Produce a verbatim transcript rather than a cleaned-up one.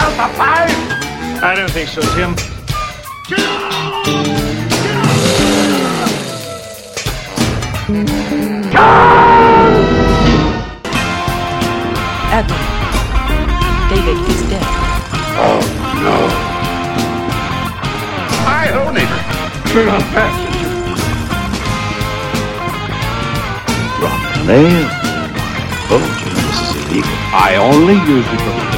else alive? I don't think so, Tim. Admiral, David is dead. Oh, no. Hi-ho, neighbor. Turn on passenger. Drop the nail. Oh, gee, this is illegal. I only use it for